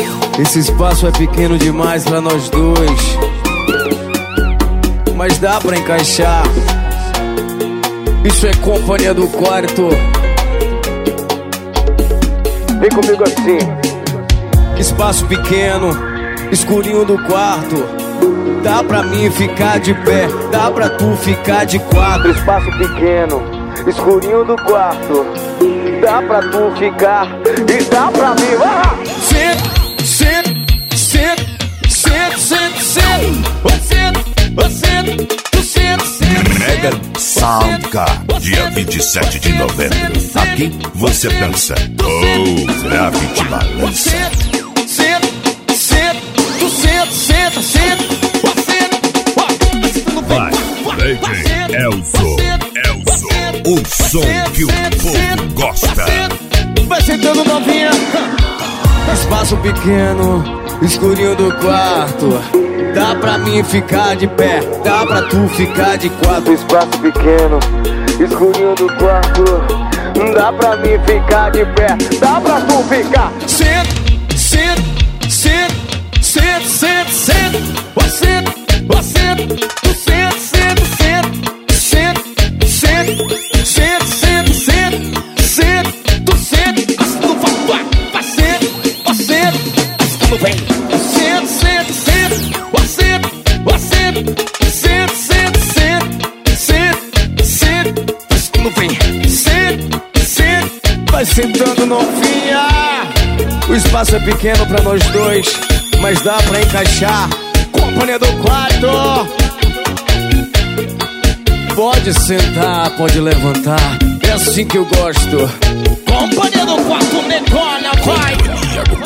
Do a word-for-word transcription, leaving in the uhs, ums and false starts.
Esse espaço é pequeno demais pra nós dois, mas dá pra encaixar. Isso é companhia do quarto. Vem comigo assim. Espaço pequeno, escurinho do quarto. Dá pra mim ficar de pé, dá pra tu ficar de quatro. Espaço pequeno, escurinho do quarto. Dá pra tu ficar e dá pra mim. Ah! Senta, senta, senta, senta, senta, senta. Você, você, tu senta, senta. Mega Soundcar, dia vinte e sete de novembro. Aqui você dança, oh, grave te balança. Senta, senta, senta, tu senta, senta, senta. Vai, D J Elzo, Elzo, o som que o povo gosta. Vai sentando novinha. Espaço pequeno, escurinho do quarto. Dá pra mim ficar de pé, dá pra tu ficar de quatro. Espaço pequeno, escurinho do quarto. Dá pra mim ficar de pé, dá pra tu ficar. Senta, senta, senta, senta, senta, senta. Você, você, tu senta, senta, senta, senta, senta, senta, senta, senta, senta, tu senta. Assim não vai, vai, vai, senta, você, assim não vem. Senta, senta, senta, você, você, senta, senta, senta, senta, senta, assim não vem. Senta, senta, vai sentando novinha. O espaço é pequeno pra nós dois, mas dá pra encaixar. Companhia do quarto. Pode sentar, pode levantar. É assim que eu gosto. Companhia do quarto, negócio, vai.